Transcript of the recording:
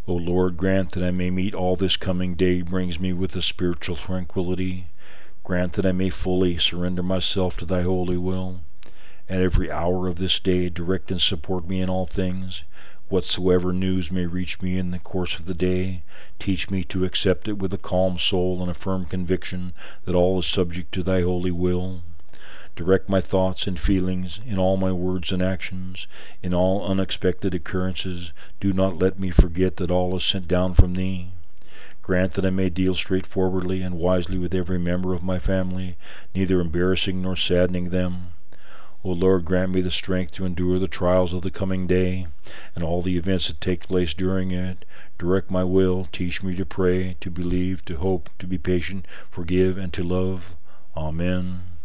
O Lord, grant that I may meet all this coming day brings me with a spiritual tranquility. Grant that I may fully surrender myself to thy holy will. At every hour of this day direct and support me in all things. Whatsoever news may reach me in the course of the day, teach me to accept it with a calm soul and a firm conviction that all is subject to thy holy will. Direct my thoughts and feelings in all my words and actions. In all unexpected occurrences, do not let me forget that all is sent down from thee. Grant that I may deal straightforwardly and wisely with every member of my family, neither embarrassing nor saddening them. O Lord, grant me the strength to endure the trials of the coming day, and all the events that take place during it. Direct my will, teach me to pray, to believe, to hope, to be patient, forgive, and to love. Amen.